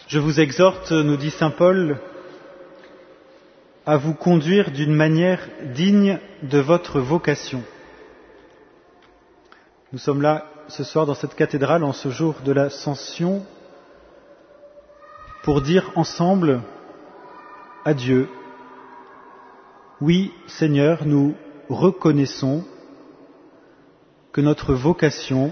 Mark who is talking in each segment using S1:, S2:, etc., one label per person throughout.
S1: Je vous exhorte, nous dit saint Paul, à vous conduire d'une manière digne de votre vocation. Nous sommes là ce soir dans cette cathédrale, en ce jour de l'Ascension, pour dire ensemble adieu. Oui, Seigneur, nous reconnaissons que notre vocation,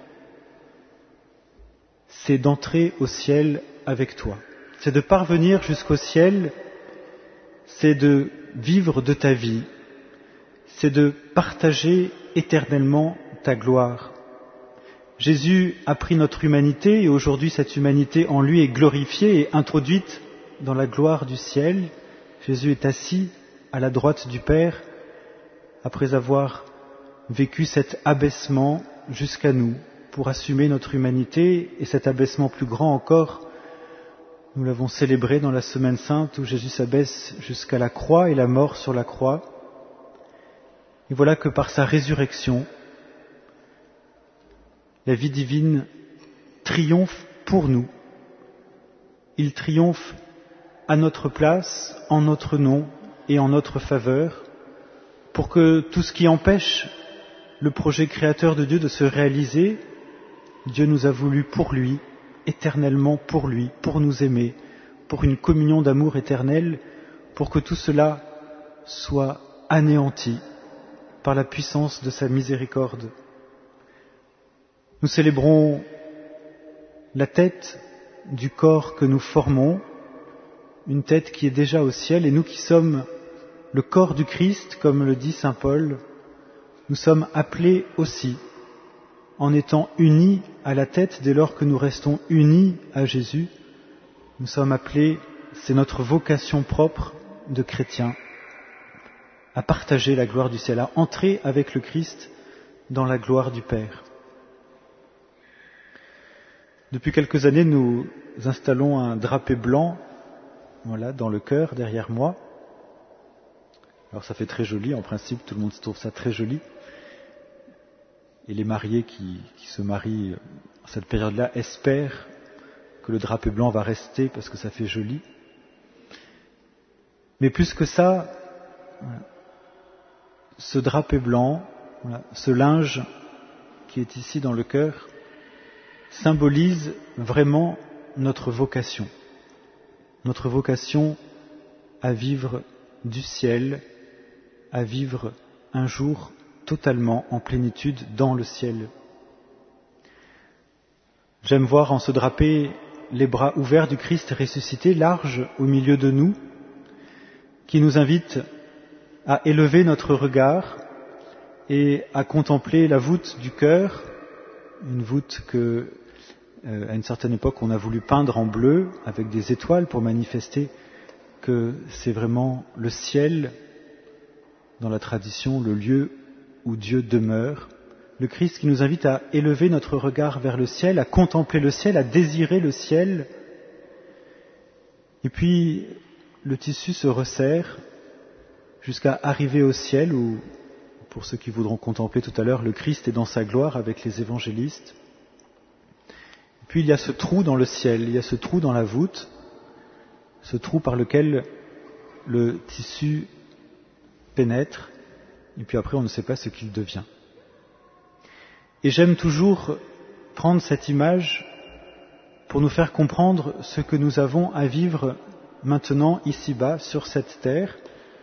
S1: c'est d'entrer au ciel avec toi. C'est de parvenir jusqu'au ciel, c'est de vivre de ta vie, c'est de partager éternellement ta gloire. Jésus a pris notre humanité et aujourd'hui cette humanité en lui est glorifiée et introduite dans la gloire du ciel. Jésus est assis à la droite du Père après avoir vécu cet abaissement jusqu'à nous pour assumer notre humanité et cet abaissement plus grand encore. Nous l'avons célébré dans la Semaine Sainte où Jésus s'abaisse jusqu'à la croix et la mort sur la croix. Et voilà que par sa résurrection, la vie divine triomphe pour nous. Il triomphe à notre place, en notre nom et en notre faveur, pour que tout ce qui empêche le projet créateur de Dieu de se réaliser, Dieu nous a voulu pour lui, éternellement pour lui, pour nous aimer, pour une communion d'amour éternel, pour que tout cela soit anéanti par la puissance de sa miséricorde. Nous célébrons la tête du corps que nous formons, une tête qui est déjà au ciel, et nous qui sommes le corps du Christ, comme le dit saint Paul, nous sommes appelés aussi, en étant unis à la tête, dès lors que nous restons unis à Jésus, nous sommes appelés, c'est notre vocation propre de chrétiens, à partager la gloire du ciel, à entrer avec le Christ dans la gloire du Père. Depuis quelques années, nous installons un drapé blanc, voilà, dans le chœur, derrière moi. Alors ça fait très joli, en principe, tout le monde trouve ça très joli. Et les mariés qui se marient à cette période-là espèrent que le drapé blanc va rester parce que ça fait joli. Mais plus que ça, ce drapé blanc, ce linge qui est ici dans le chœur, symbolise vraiment notre vocation à vivre du ciel, à vivre un jour totalement en plénitude dans le ciel. J'aime voir en ce drapé les bras ouverts du Christ ressuscité, larges au milieu de nous, qui nous invite à élever notre regard et à contempler la voûte du cœur, une voûte que, à une certaine époque, on a voulu peindre en bleu avec des étoiles pour manifester que c'est vraiment le ciel, dans la tradition, le lieu où Dieu demeure. Le Christ qui nous invite à élever notre regard vers le ciel, à contempler le ciel, à désirer le ciel. Et puis, le tissu se resserre jusqu'à arriver au ciel où, pour ceux qui voudront contempler tout à l'heure, le Christ est dans sa gloire avec les évangélistes. Et puis, il y a ce trou dans le ciel, il y a ce trou dans la voûte, ce trou par lequel le tissu pénètre, et puis après on ne sait pas ce qu'il devient. Et j'aime toujours prendre cette image pour nous faire comprendre ce que nous avons à vivre maintenant ici-bas sur cette terre.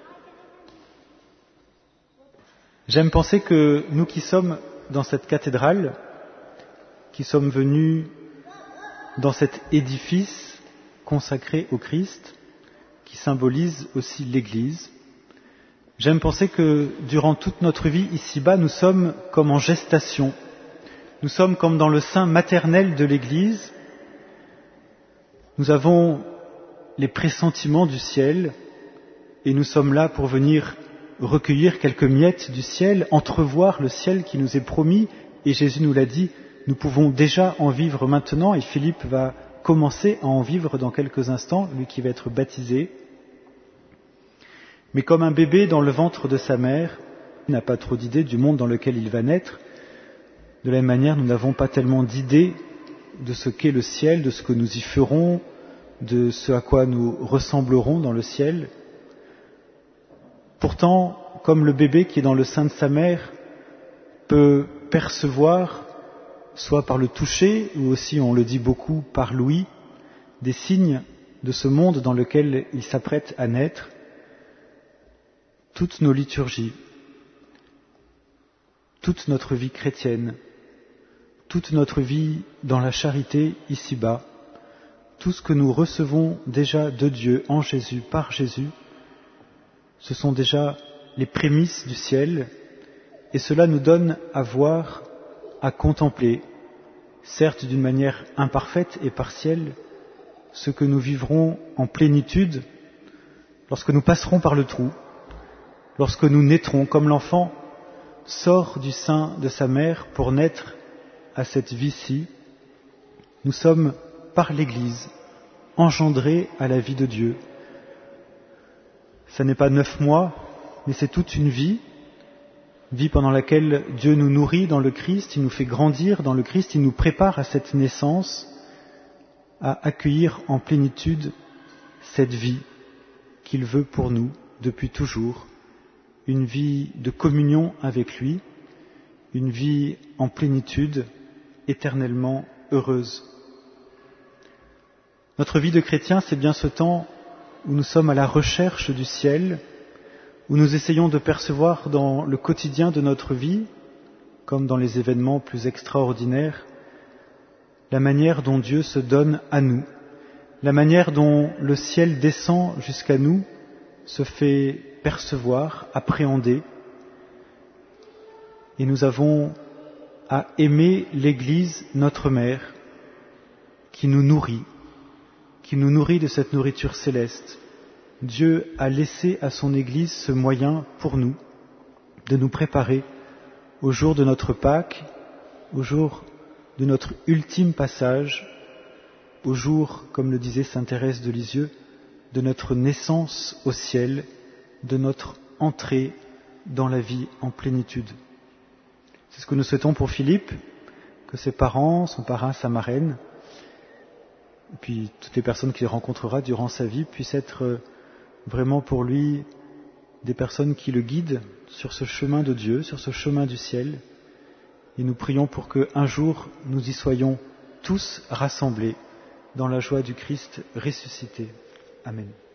S1: J'aime penser que nous qui sommes dans cette cathédrale, qui sommes venus dans cet édifice consacré au Christ, qui symbolise aussi l'Église, j'aime penser que durant toute notre vie ici-bas, nous sommes comme en gestation. Nous sommes comme dans le sein maternel de l'Église. Nous avons les pressentiments du ciel et nous sommes là pour venir recueillir quelques miettes du ciel, entrevoir le ciel qui nous est promis. Et Jésus nous l'a dit, nous pouvons déjà en vivre maintenant et Philippe va commencer à en vivre dans quelques instants, lui qui va être baptisé. Mais comme un bébé dans le ventre de sa mère n'a pas trop d'idées du monde dans lequel il va naître, de la même manière, nous n'avons pas tellement d'idées de ce qu'est le ciel, de ce que nous y ferons, de ce à quoi nous ressemblerons dans le ciel. Pourtant, comme le bébé qui est dans le sein de sa mère peut percevoir, soit par le toucher, ou aussi, on le dit beaucoup, par l'ouïe, des signes de ce monde dans lequel il s'apprête à naître, toutes nos liturgies, toute notre vie chrétienne, toute notre vie dans la charité ici-bas, tout ce que nous recevons déjà de Dieu en Jésus, par Jésus, ce sont déjà les prémices du ciel, et cela nous donne à voir, à contempler, certes d'une manière imparfaite et partielle, ce que nous vivrons en plénitude lorsque nous passerons par le trou, lorsque nous naîtrons comme l'enfant sort du sein de sa mère pour naître à cette vie-ci. Nous sommes, par l'Église, engendrés à la vie de Dieu. Ça n'est pas 9 mois, mais c'est toute une vie pendant laquelle Dieu nous nourrit dans le Christ, il nous fait grandir dans le Christ, il nous prépare à cette naissance, à accueillir en plénitude cette vie qu'il veut pour nous depuis toujours, une vie de communion avec lui, une vie en plénitude, éternellement heureuse. Notre vie de chrétien, c'est bien ce temps où nous sommes à la recherche du ciel, où nous essayons de percevoir dans le quotidien de notre vie, comme dans les événements plus extraordinaires, la manière dont Dieu se donne à nous, la manière dont le ciel descend jusqu'à nous, se fait percevoir, appréhender. Et nous avons à aimer l'Église, notre mère, qui nous nourrit de cette nourriture céleste. Dieu a laissé à son Église ce moyen pour nous, de nous préparer au jour de notre Pâques, au jour de notre ultime passage, au jour, comme le disait sainte Thérèse de Lisieux, de notre naissance au ciel, de notre entrée dans la vie en plénitude. C'est ce que nous souhaitons pour Philippe, que ses parents, son parrain, sa marraine, et puis toutes les personnes qu'il rencontrera durant sa vie puissent être vraiment pour lui des personnes qui le guident sur ce chemin de Dieu, sur ce chemin du ciel. Et nous prions pour qu'un jour nous y soyons tous rassemblés dans la joie du Christ ressuscité. Amen.